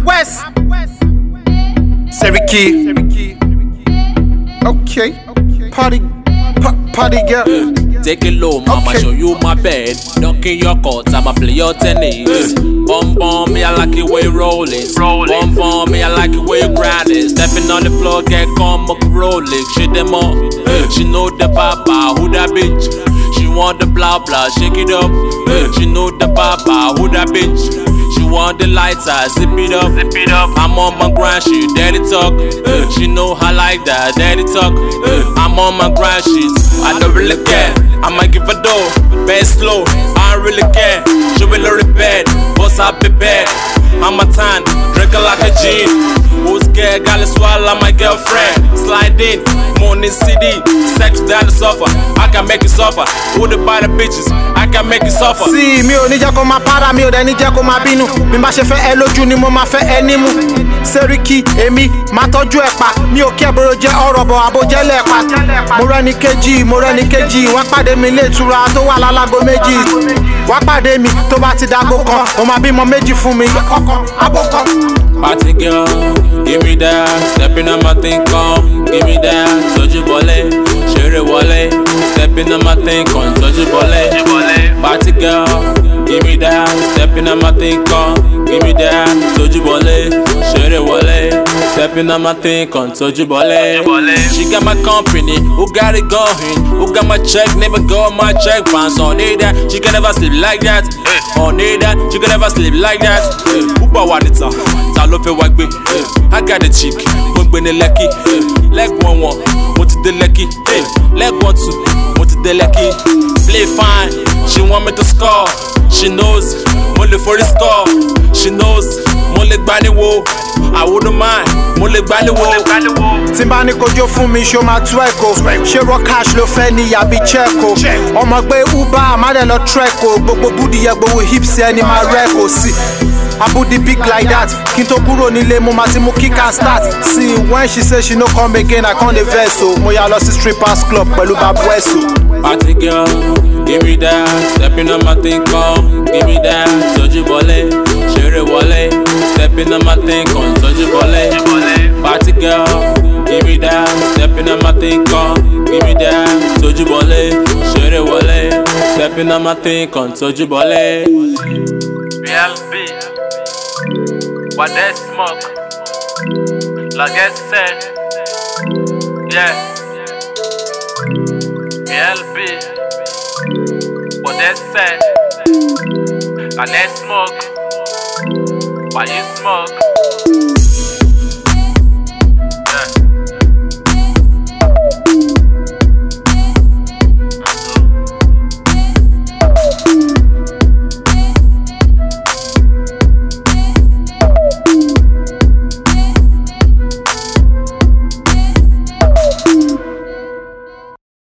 West. Seriki. Okay. Party girl. Take it low, mama, show you my bed. Don't kill your court, I'ma play your tennis. Bum, me, I like it where you roll it. Bum, me, I like it where you grind it. Stepping on the floor, get calm, roll it. Shit them up. She know the baba, who that bitch? She want the blah blah, shake it up. She know the baba, who that bitch? She want the lighter, zip it up. I'm on my grind, she daddy talk. She know I like that, daddy talk. I'm on my grind, she's I don't really care. I might give a door, bad slow. I don't really care. She will load it bad, boss up the bed. I'm a tan, drink her like a gin. Who's scared? Gotta swallow my girlfriend. Slide in, morning CD, sex down the sofa. I can make it suffer. Who the buy the bitches? I can make it suffer. See, mi ò ní jẹ́ kó máa para, mi ò dẹ̀ ní jẹ́ kó máa bínú. Mi bá ṣe fẹ́ ẹ lójú ni mo máa fẹ́ ẹ nímú. Seriki, èmi, máa tọ́jú ẹ pa. Mi ò kí ẹ̀bùrọ̀ jẹ́ ọ̀rọ̀ bọ̀ àbójẹ́lẹ̀ pa. Mo rẹ́ni kejì, wá pàdé mi ilé ìtura tó wà lálágo méjì. Wá pàdé mi tó bá ti dágó kan, mo máa bímọ méjì fún mi. Party girl, give me that. Stepping on my thing, come, give me that. Soju bole, shere wale. Stepping on my thing, come, soju bole. Party girl, give me that. Stepping on my thing, come, give me that. Soju bole, shere wale. Stepping on my thing, come, soju bole. She got my company, who got it going? Who got my check? Never go on my check. Pants on need that. She can never sleep like that. On need that. She can never sleep like that. Uba wanita. I got a chick, one when the lucky. Leg 1-1, what to the lucky. Leg 1-2, what to the lucky. Play fine, she want me to score. She knows, money for the score. She knows, money bani wo. I wouldn't mind, money bani wo. Timbani kojo fún mi, show my twerko. She rock cash lo fẹ́ ni àbí checko. Ọmọ gbé Uber, má dẹ̀ lọ treko. Gbogbo booty yẹ gbogbo hips ẹni máa rẹ́ko sí. I put the big like that. Kinto kuro nile mo ma ti mo kick and start. See when she say she no come again, I can't invest so. Mo ya lọ sí strippers club pẹ̀lú Babu Esu. Party girl, give me that. Stepping on my thing, come, give me that. Soju bole, shere wale. Stepping on my thing, come, soju bole. Party girl, give me that. Stepping on my thing, come, give me that. Soju bole, shere wale. Stepping on my thing, come, soju bole. BLB. What they smoke, like I said, yeah. BLB, what they said, and they smoke, why you smoke?